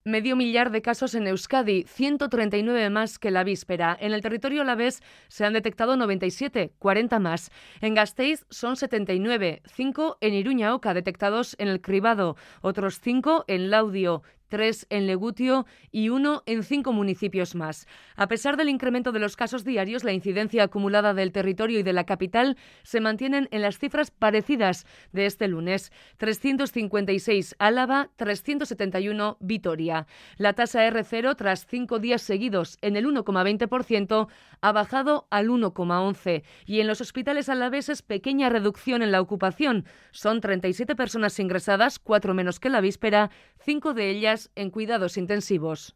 Medio millar de casos en Euskadi, 139 más que la víspera. En el territorio alavés se han detectado 97, 40 más. En Gasteiz son 79, 5 en Iruña Oca detectados en el cribado, otros 5 en Laudio, 3 en Legutio y 1 en 5 municipios más. A pesar del incremento de los casos diarios, la incidencia acumulada del territorio y de la capital se mantienen en las cifras parecidas de este lunes. 356 Álava, 371 Vitoria. La tasa R0, tras 5 días seguidos en el 1,20%, ha bajado al 1,11%. Y en los hospitales alaveses, pequeña reducción en la ocupación. Son 37 personas ingresadas, 4 menos que la víspera, 5 de ellas en cuidados intensivos.